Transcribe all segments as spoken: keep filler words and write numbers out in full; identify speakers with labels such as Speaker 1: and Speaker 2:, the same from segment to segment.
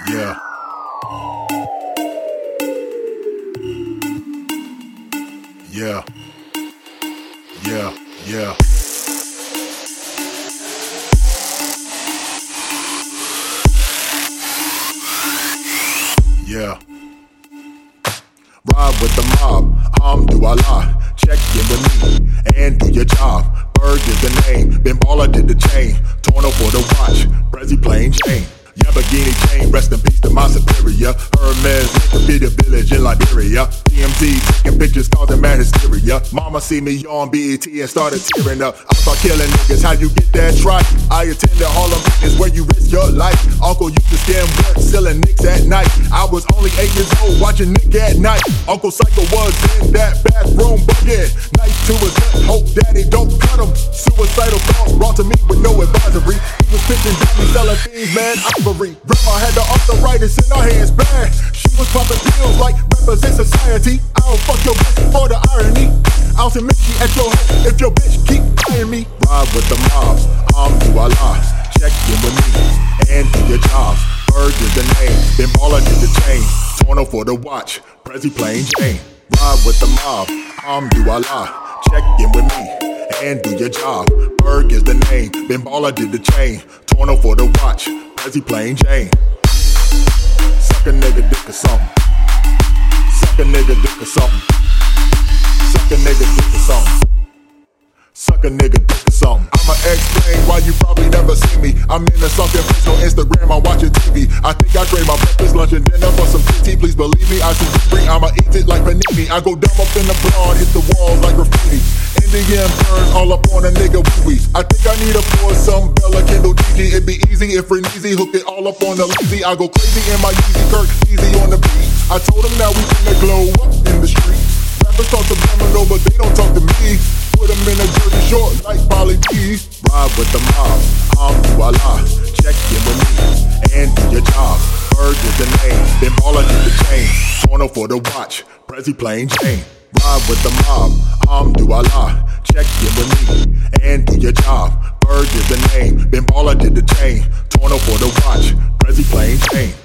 Speaker 1: Yeah. Yeah. Yeah. Yeah. Yeah. Ride with the mob, Alhamdulillah. Check in with me and do your job. Berg is the name, Ben Baller did the chain. Torno for the watch, Prezi plain Jane. Lamborghini chain, rest in peace to my superior. Hermes, Wikipedia village in Liberia. T M Z taking pictures, causing mad hysteria. Mama see me on B E T and started tearing up. I start killing niggas, how you get that right? I attended Harlem Fitness where you risk your life. Uncle used to scam work, selling nicks at night. I was only eight years old, watching Nick at night. Uncle Psycho was in that bathroom bucket. Knife to his gut, hope daddy don't cut him. Suicidal thoughts brought to me with no advisory. He was pitching dummy, selling things, man. Grandma had the arthritis in her hands bad. She was popping pills like rappers in society. I don't fuck your bitch for the irony. I'll submit she at your home if your bitch keep eyeing me. Ride with the mob, Alhamdulillah. Check in with me and do your job. Berg is the name, Ben Baller did the chain. Torno for the watch, Prezi plain Jane. Ride with the mob, Alhamdulillah. Check in with me and do your job. Berg is the name, Ben Baller did the chain. Torno for the watch, Prezi plain Jane. Suck a nigga dick or something. Suck a nigga dick or something. Suck a nigga dick or something. Suck a nigga dick or something. I'ma explain why you probably never see me. I'm in a sunken place on Instagram, I'm watching T V. I think I trade my breakfast, lunch, and dinner for some T T. Please believe me, I see free. I'ma eat it like panini. I go dumb up in the blonde, hit the walls like graffiti. Indian burns all up on a nigga wee-wee. I think I need a pour some Bella Kendall G G. It'd be easy if Reneezy hook it all up on the lazy. I go crazy in my Yeezy Kirk, easy on the beat. I told him now we finna glow up in the street. Rappers talk to Domino, but they don't talk to me. Put them in a jersey short like Polly D. Ride with the mob, Alhamdulillah. Check in with me and do your job. Berg is the name, Ben Baller did the chain. Torno for the watch, Prezi plain Jane. Ride with the mob, Alhamdulillah. Check in with me and do your job. Berg is the name, Ben Baller did the chain. Torno for the watch, Prezi plain Jane.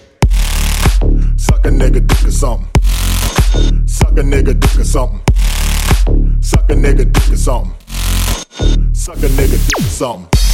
Speaker 1: Suck a nigga dick or something. Suck a nigga dick or something. Suck a nigga dick or something. Suck a nigga dick or something.